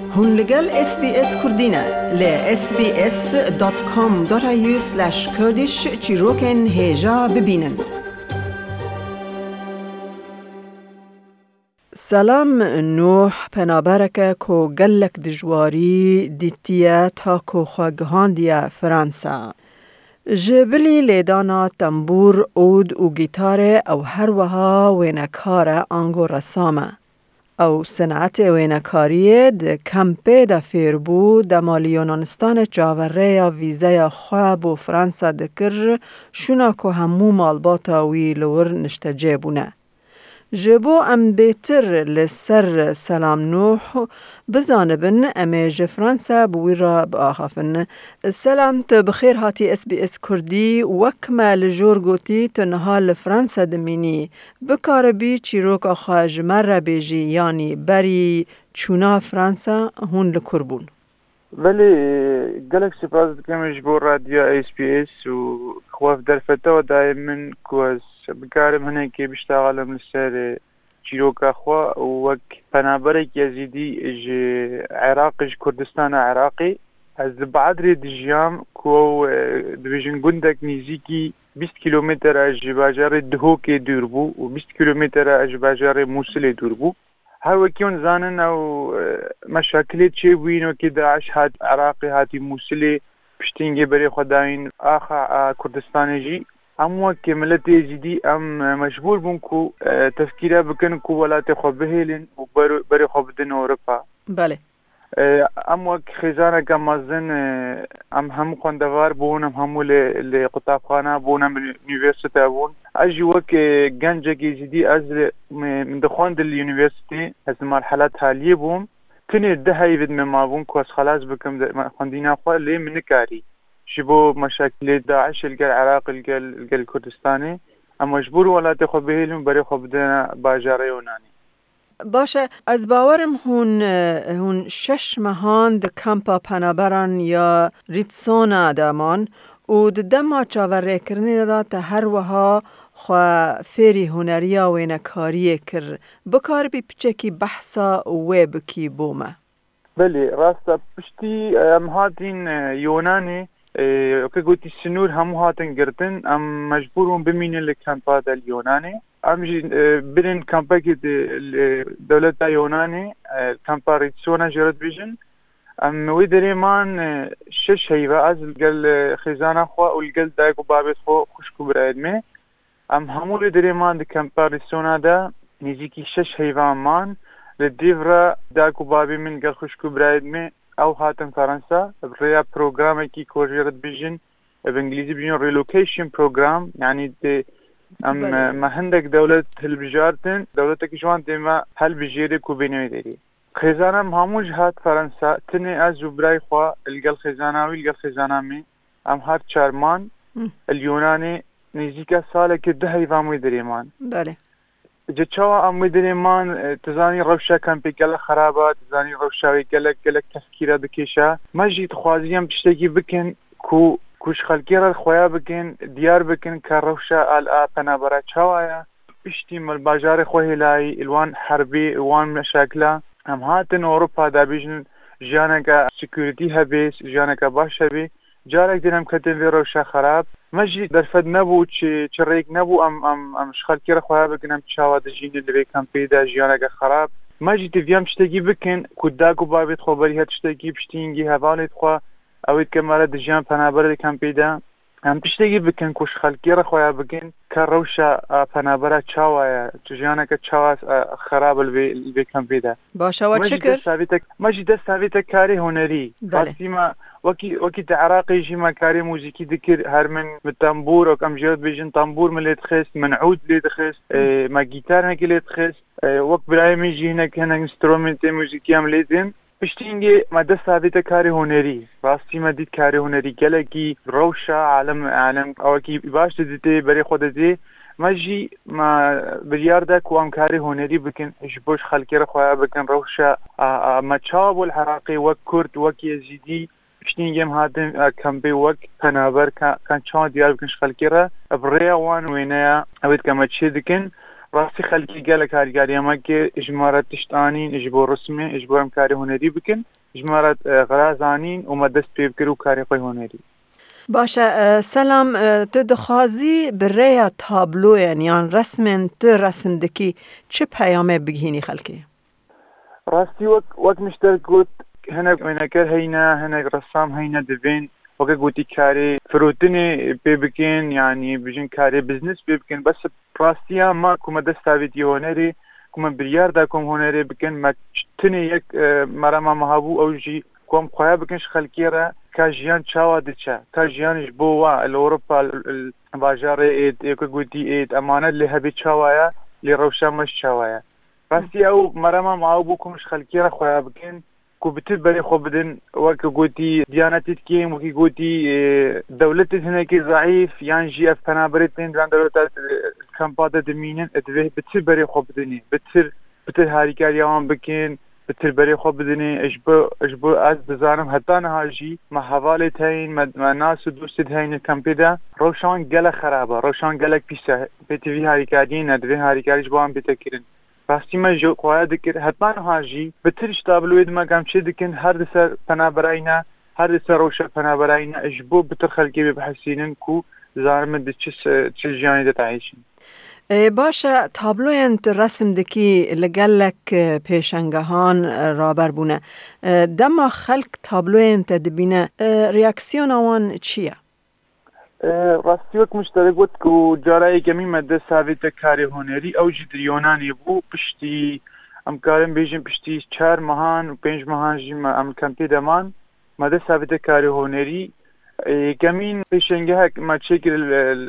هون لگل SBS كردينا ل sbs.com.au/kurdish چیروکن هجا ببینن. سلام نوح پنابرک کو گلک دجواری دیتیه تا کو خواگهاندیه فرانسا. جبلی لیدانا تنبور اود و گیتاره او هر وها وینکاره آنگو رسامه. او صنعت وینکاریه ده کمپه ده فیربو ده مالی یونانستان جاوره یا ویزه خواب و فرانسا دکر شونا که همو مالباتا وی لور نشتجه بونه. جبو ام بیتر لسر سلام نوح بزانبن امیج فرانسا بوی را بآخافن. سلام بخیر هاتی SBS کردی وکمه لجور گوتی تنها لفرانسا دمینی بکار بی چیروک آخاج مر بیجی یعنی بری چونا فرانسا هون لکربون. ولی گلک سپاس دکمش بو رادیو SBS و خواف درفته و دائما کواز بکارم هنه که بشتغلم لسر چیروکا خوا وک پنابرک یزیدی عراقش کردستان عراقی از بعد رید جیام کو دویژن گندک نزدیکی 20 کیلومتر از بازار دهوک دور بو و 20 کیلومتر از بازار موصل دور بو. هر وکیون زانن او مشاکلی چه بینو که داعش هات عراقی هاتی موصل پشتینگی بری خداین آخا کردستان جی اما که ملت یزیدی مجبور بون کو تفکیره بکن کو ولات خو بهلن و بری خو بدن اروپا. بله. اما که خزانه که مازن هم خواندوار بون همو لقطابخانه بون یونیورسیته بون اجی وک گنجه یزیدی از من دخواند اليونيفرسيتي از مرحله حالیه بوم کنه ده هیود ما بون کو خلاص بکم خواندینا خو لی من کاری شبو مشاكل داعش العراق الكردستاني اما مجبور ولات خو بهلم بري خو بدنا باجار يوناني. باشه از باورم هون 6 ماهان د کمپا پنابران یا ریتسونا دامان و دما چاوره کرنی دا تا هر وها خو فری هنریا و نکاری کر بکار بی پچکی بحثا ویب کی بومه. بله راستا پشتی هاتین یونانی که گویی سنور همو هاتن گردن ام مجبورون بمینن لکمپا دل یونانی ام جی برین کمپا که دولت یونانی کمپا ریتسونا جرد بیجن ام ویدریمان 6 هیوه از گل خزانه خو و گل دایکو بابت خو خوشکو براید می ام همو ویدریمان د کمپا ریتسونا دا نزیکی 6 هیوه مان لدیورا دایکو بابی من گل خوشکو براید می او هاتن فرنسا برای پروگرامی که کوجرد بیجن به انگلیسی بیجن ریلوکیشن پروگرام یعنی ما هندک دولت هل بجارتن دولت که جوان دیما هل بجیره کو بینوی داری خزانه هموج هات فرنسا تنی از برای خوا الگل خزانه می ام هات چارمان اليوناني نزیک ساله که 10 ایواموی دریمان. بله. جتشوا أمي دريمان تزاني روشة كان بيجلا خرابات تزاني روشة ويجلا تفكيره دكيشة ما جيت خوازيام تشتكي بكن كوش خلقيرة خويا بكن ديار بكن كروشة على بنابرة شوايا اشتيم الباجار خوي لاي الوان حربي الوان مشاكله هم هاتن أوروبا دابيجن جانكا سكيورتي هبيس جانكا باش هبي جارك دينام كتن في روشة خراب مجي درفد نبو تشريك نبو ام شخال كيرا خواه بكن تشاوا دجين اللي بيكم بيدا جيانك خراب مجي تفيام تشتكي بكن كداكو بابيت خو بريها تشتكي بشتينجي هفاليت خو اويت كمالا دجيان پنابر كم بيدا ام تشتكي بكن كو شخال كيرا خواه بكن كروشا پنابرا تشاوا جيانك تشاوا خراب اللي بيكم بيدا باشا وشكر مجي دستاويتك كاري هنري باسيما وكي عراقي جيما كاري موسيقي ذكر هر من تنبور او كم جيرد بيجن تنبور من لتخس من عود لتخس ما جيتار هكي لتخس وقت برايمي جي هناك انسترومنت موسيقي ام ليتن بشتينجي ما دستاويتك كاري هنري باسيما ديت كاري هنري جلكي روشا عالم او كي باش ديتي بري خودتي ماجي ما بلياردك وام كاري هنري بكن اجبوش خلقي رخوة بكن روشا ما تشابو العراقي وكرد وك يزيدي شتينجم هادن كم بيوك پنابر كان چون ديار بكن شخلقي را بريا وان وينيا اويد كما تشيدكن راستی خەلکی گەلک هاریگاریەمەکە ژمارە تشتانین ژ بۆ ڕسمێ ژ بۆ ئەم کاری هونەری بکەن ژمارە غرازانین ومە دەست پێ بکرد و کاری خۆی هونەری. باشە سەلام تو دخوازی برەیە تابلۆیان یان ڕسمێن تو ڕسم دکی چ پەیامێ بگهینی خەلکی؟ راستی وەک مشتەر گوت هەنێک وێنەکەر هەینە هەنێک ڕەسام هەینە دەبێن وەکە گوتی کارێ فرۆتنێ پێ بکەن یعنی بژین کارێ بزنس پێ بکەن بەس ڕاستیە ما کومە دەستاوێتی هۆنەرێ کومە بریاردا کۆم هۆنەرێ بکەن مەتنێ یەک مەرەما مەهابوو ئەوژی کۆم خۆیا بکەنش خەلکێرە کا ژیان چاوا دچە کا ژیانش بۆ وا لە ئەوروپا باژارێ ئێت یەکە گوتی ئێت ئەمانەت لێ هەبێت چاوایە لێ ڕەوشامەش چاوایە راستی ئەو مەرەما ماوە بوو کومش خەلکێرە خۆیا بکەن کو بتر بەرێ خۆ بدن وەکە گوتی دیانەتیت کێم وەکی گوتی دەولەتت هەنێکی ضعیف یان ژی ئەف پەنابەرێت پێن دوان دەولەتە کەمپاتە دەمینن ئەدوێ بتر بەرێ خۆ بدنێ بتر هاریکاریاوان بکەن بتر بەرێ خۆ بدنێ ئەش بۆ ئەس دەزانم هەتا نەهاژی مە هەواڵێت هەین مە ناس و دووست هەینە کەمپێدا ڕەوشان گەلە خراپە ڕەوشان گەلک پیسە پێتیڤی هاریکاریین نەدوێ هاریکاریش بۆوان پێتەکردن راستی ما جو خواهد دکر حتما هاجی بترش تابلوید ما کم چه دکن هر دسر پنابراینا هر دسر روشه پنابراینا اجبو بتر خلقی بحسینن کو زارم ده چه جانی ده تعیشین. باشە تابلۆیان ڕسم دکی لەگەلک پێشەنگەهان ڕابەر بوونە دەما خەلک تابلۆیان تە دەبینە ریاکسیۆنەوان چییە؟ راستی وەک مشتەرە گوت و جارایەکەمی مەدە ساوێتە کاری هۆنەری ئەو ژی دریۆنانی بوو پشتی ئەم کارم بێژین پشتی 4 مەهان و 5 مەهانژی ئەم کەمپێ دەمان مەدە ساوێتە کاری هۆنەری یەکەمین پێشەنگەهەک ماچێکرد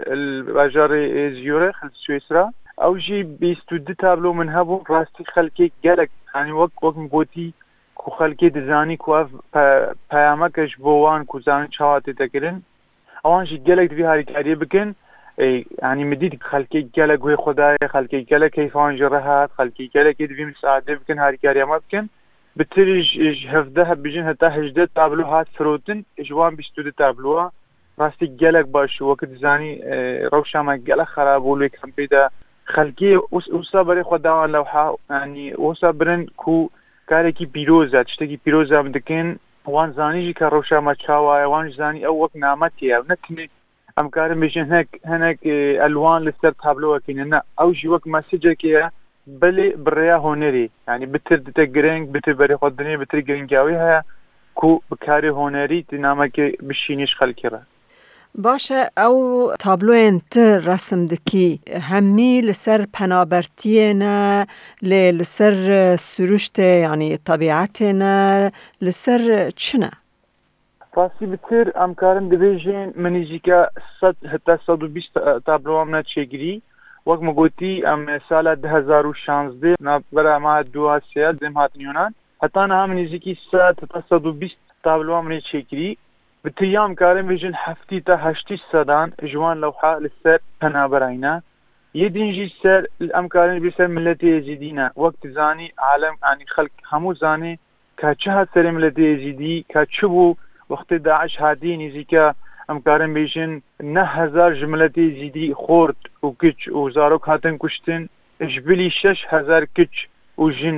باژارێ زیۆرە سوێسرا ئەو ژی 22 تابلۆ من هەبوو ڕاستی خەلکێک گەلک هەنی وەکم گوتی کو خەلکێ دەزانی کو پەیامەکەش بۆ وان کو زانن چاوا تێتەکردن ئەوانشی گەلک دوی هاریکاریە بکەن ینی مدید خەلکێک گەلک گوێ خۆدایە خەلکێک گەلک کەیفانژە ڕەهات خەلکی گەلکی دوی مساعدە بکەن هاریکاریەمە بکەن بتریش 17 بژین هەتا 18 تابلو هات فرۆتن ژوان 22 تابلووە ڕاستی گەلک باش وەکە دزانی ڕەوشامە گەلە خراپبوو لێ کەمپێدا خەلکی وسا بەرێ خۆداوان لەوحا ینی وسا برن کو کارێکی پیرۆزە شتێکی پیرۆزە دەکەن وان زانیژی کە ڕەوشامە چاوایە وانش زانی ئەو وەک نامەتیە نەتنێ ئەم کارم بێژن هەنێک ئەلوان لەسەر تابلۆوەکەینە ئەو ژی وەک مەسیجێکەیە بەلێ بڕێیا هۆنەری ینی بتر دتە گرنگ بتر بەرێ خۆدنێ بتر گرنگاوی هەیە کو بکاری هۆنەری دینامەکە بشینیش خەلکیڕە. باشە ئەو تابلۆیان ڕسم دکی هەمی لەسەر پەنابەرتیێنە لێ لەسەر سروشتێ ینی تەبیعەتێنە لەسەر چنە؟ ڕاستی بتر ئەم کارم دەبێژێن منیژیکە هەتا 120 تابلۆوام نەچێگیری وەک مگوتی ئەم ساڵە 2016 بەرامە دواسێ دێم هاتن یۆنان هەتا نەها منیژیکی 120 تابلۆوام منێ چێگیری بتریام کارم بێژن 7 تا 8 سەدان ژوان لەوحا لەسەر پەنابەراینا یەدینژی سەر ئەم کارن بێ سەر ملەتی ئێزیدینە وەک تزانی عالم ئانی خەلک هەموو زانێ کە چه هات سەرێ ملەتی ئێزیدی کە چ بوو وەختی داعش هاتی نزیکە ئەم کارن بێژن 9,000 ji ملەتی ئێزیدی خۆرد و کچ و زارۆک هاتن کوشتن ژبلی 6,000 کچ و ژن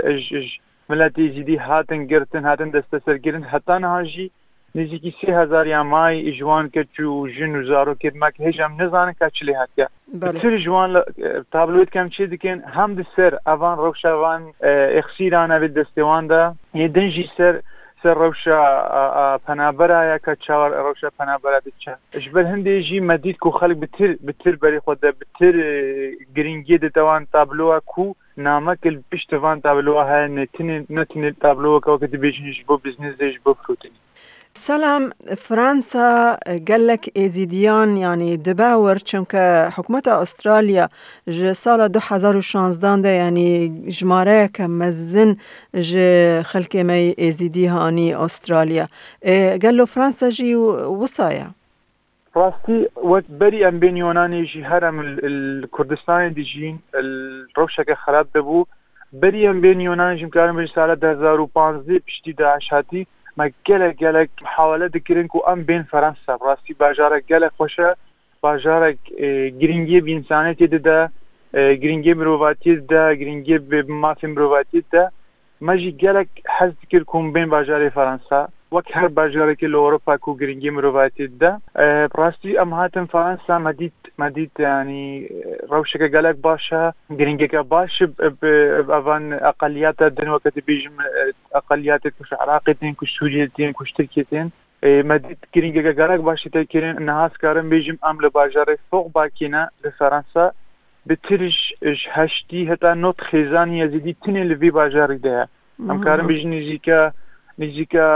ملەتی ئێزیدی هاتن گرتن هاتن دەستە سەرگرن هەتا نەهاژی نزیکی 3,000 یامای جوان کچ و ژن و زارۆکێت ماکە هێژم نزانن کا چ لێ هاتیە بتر جوان تابلۆیت کەم چێ دکەن هەم دسەر ئەوان ڕەوشەوان ئێخسیرانە بێت دەستێواندا یەدەنجی سەر ڕەوشە پەنابەرایە کە چاوە ڕەوشە پەنابەرە دچە ژبەر هەندێژی مەدید و خەڵک بتر بەری خۆدە بتر گرنگی دەتەوان تابلۆوە کو نامەکە پشتەوان تابلۆوە هەیە نەتنێت تابلۆوەکەوە کە دەبێژنیش بۆ بزنسێش بۆ فرۆتنی. سلام فرانسا گەلک ئێزیدیان ینی دباور چونکە حکوومەتە ئوسترالیا ji sala 2016 de yanî jmareyeke mezin ji xelkê me êzîdî hanî Avustralya. Gelo Fransa jî wisa ye? Rastî wek berî em bên Yunanê jî her em Kurdistanê dijîn rewşeke xerab dibû. Berî em bên Yunanê jî karin bi sala 2015 piştî Daesh hatî me gelek muhawele dikirin ku em bên Fransa. Rastî bajarek gelek xweş e, bajarek giringiyê bi însaniyetê dide, گرنگی مرۆڤاتیت دا گرنگی مافی مرۆڤاتیت دا ماژی گەلک حەز کرد کوم بین باژارێ فەرەنسا وەک هەر باژارێکی لە ئەوڕۆپا و گرنگی مرۆڤاتیت دا ڕاستی ئەم هاتن فەرەنسا مەدیت ینی ڕەوشەکە گەلک باشە گرنگەکە باش ئەڤان ئەقەلیاتە دنوەکەتی بێژم ئەقەلیاتێک کوش عراقێتین کوش سووریەتین کوش ترکێتین مەدیت گرنگەکە گەلک باشی تەکردن نەهاسکارم بێژم ئەم لە باژارێ فۆق باکینە لە فەرەنسا بترش هەشتی هەتا نۆت خێزانی یەزیدی تنێ لەوێ باژارێک دەیە ئەم کارم بێژ نزیکە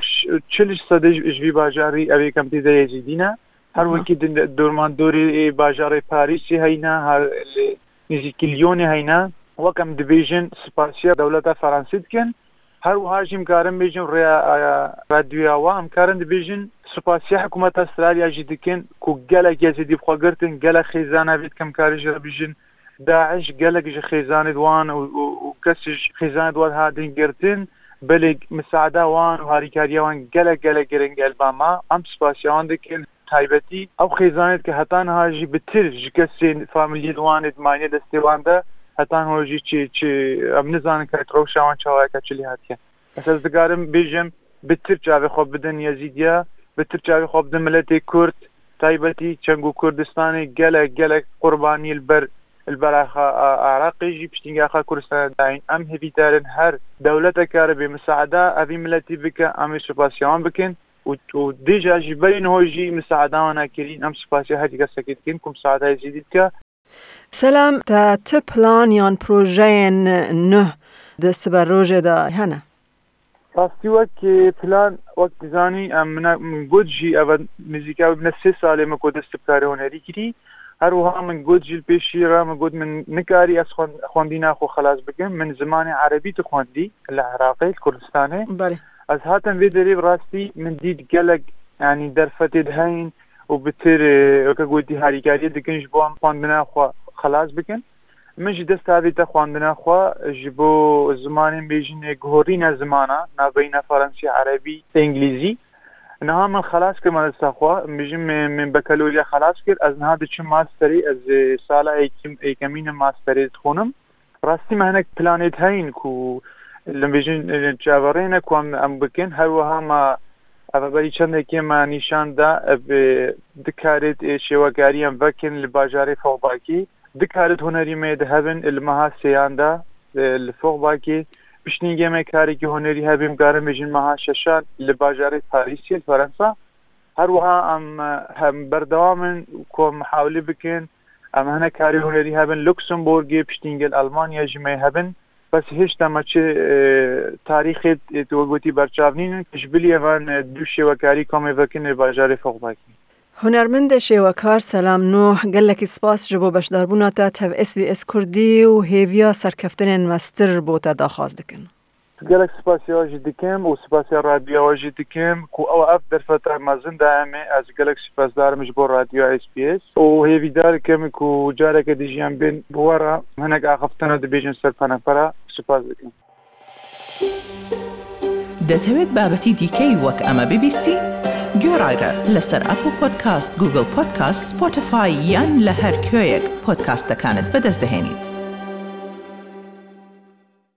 40% ژوی باژاری ئەوێ کەم تێدا یەزیدینە هەروەکی دۆرماندۆری باژارێ پاریسی هەینا نزیکی لیۆنێ هەینا وەکەم دەبێژن سوپاسیە دەوڵەتە فەرەنسی دکەن هەروەهاژیم کارم بێژن ڕادیۆیاوە ئەم کارن دەبێژن سوپاسیە حکوومەت ئەسترالیاژی دکەن و گەلک یەزیدی بخواگرتن گەلک خێزانە بێت کەم کاریژە بژن داعش گەلکژ خێزانت وان و کەسش خێزانت وان هاتن گرتن بەلێک مساعداوان و هاریکاریاوان گەلک گرنگ ئەلباما ئەم سوپاسیاوان دکەن تایبەتی ئەو خێزانێت کە هەتان هاژی بتر ژ کەسێن فامیلیت وانت مانیە دەستێواندا هەتان هۆژی چ ئەم نزانن کە ڕەوشاوان چاوایەکە چلی هاتیە ئەساس دەگارم بێژم بتر چاوێ خۆ بدەن یەزیدیە بتر چاوێ خۆ بدەن ملەتێک کورد تایبەتی چەنگ و کوردستانی گەلک قوربانی البراخە عراقیژی پشتینگاخە کوردستان داین ئەم هەویدارن هەر دەولەتە کارە بێ مساعدا ئەوی ملەتی بکە ئەمی سوپاسیاوان بکەن و دیجاژی بەرین هۆژی مساعداوان ناکردین ئەم سوپاسی هەری کەسەکەتکەین کوم ساعدای زیدی بکە سەلام تا ت پلان یان پرۆژەیەن نە دەسبەر ڕۆژێدا هەنە ڕاستی وەک پلان وەک دزانی من گوتژی ئەوە نزیکا بنە 3 ساڵێ مە کۆ دەست بکارە هۆنەری کردی هەروەها من گوتژی پێشی ڕامە گوت من نکاری ئەس خوێندی ناخۆ خلاص بکەم من زمانی عەرەبیت خوێندی لە عێراقی کوردستانێ ئەس هاتم وێ دەرێ ڕاستی من دیت گەلک ینی دەرفەتێت هەین و بتر وەکە گوتی هاریکاریە دکەنش بۆ ئەم خواندناخوا خلاص بکەن منش دەست هاوێتە خواندناخوا ji بۆ زمانên bêjin guhorîna zimana navbeyna Fransî Erebî İngilîzî niha min xelas kir me desta xwe bijim min bekaloriya xelas kir ez niha diçim masterê ez sala êkemînê masterê dixwînim rastî me hinek planêt heyin ku li bêjin çaverêne ku em bikin her wiha me evberî çendekê me nîşan da dikarêt şêwekariyan vekin li bajarê Foxbakî dikaret hunerî me dihebin li meha sêyan da li Foxbakî piştîngê me karekî hunerî hebim karim bêjin meha şeşan li bajarê Parîsê li Fransa her wiha em hem berdewamin ku mihawilê bikin em hinek karî hunerî hebin Luxemburgê piştîngê Almanya jî me hebin bes hêşta me çi tarîxê tu gotî berçavnînin ji bilî evan du şêwekarî komê vekin li bajarê Foxbakî هنرمند شێوەکار سەلام نۆح گەلێکی سپاس ji بۆ بەشداربوونا تا tev SBS Kurdî û hêviya serkeftinên mestir bۆ te daxwaz dikin. Gelek spasiya jî dikim û spasiya radyoya jî dikim ku ew ev derfeta mezin daime ez gelek spasdarim ji bo radyoya SBS û hêvîdar dikim ku careke dijiyan bên bi wera hinek axiftina dibêjin ser penepera spas dikim. دەتەوێت بابەتی دیکەی وەک ئەمە ببیستی؟ گۆڕایرە لەسەر ئەپل پۆدکاست، گوگل پۆدکاست، سپۆتیفای یان لە هەر کوێیەک پۆدکاستەکانت بەدەست دەهێنیت.